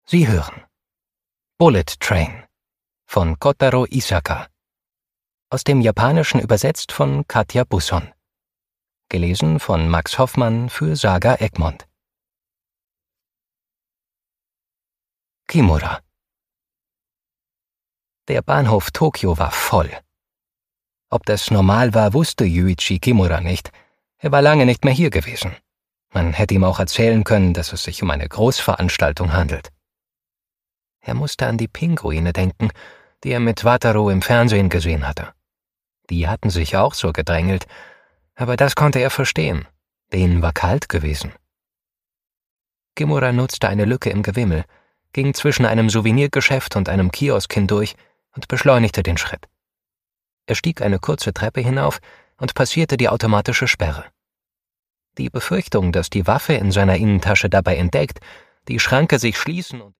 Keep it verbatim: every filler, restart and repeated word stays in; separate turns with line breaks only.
Sie hören Bullet Train von Kotaro Isaka. Aus dem Japanischen übersetzt von Katja Busson. Gelesen von Max Hoffmann für Saga Egmont. Kimura. Der Bahnhof Tokio war voll. Ob das normal war, wusste Yuichi Kimura nicht. Er war lange nicht mehr hier gewesen. Man hätte ihm auch erzählen können, dass es sich um eine Großveranstaltung handelt. Er musste an die Pinguine denken, die er mit Wataru im Fernsehen gesehen hatte. Die hatten sich auch so gedrängelt, aber das konnte er verstehen. Denen war kalt gewesen. Kimura nutzte eine Lücke im Gewimmel, ging zwischen einem Souvenirgeschäft und einem Kiosk hindurch und beschleunigte den Schritt. Er stieg eine kurze Treppe hinauf und passierte die automatische Sperre. Die Befürchtung, dass die Waffe in seiner Innentasche dabei entdeckt, die Schranke sich schließen und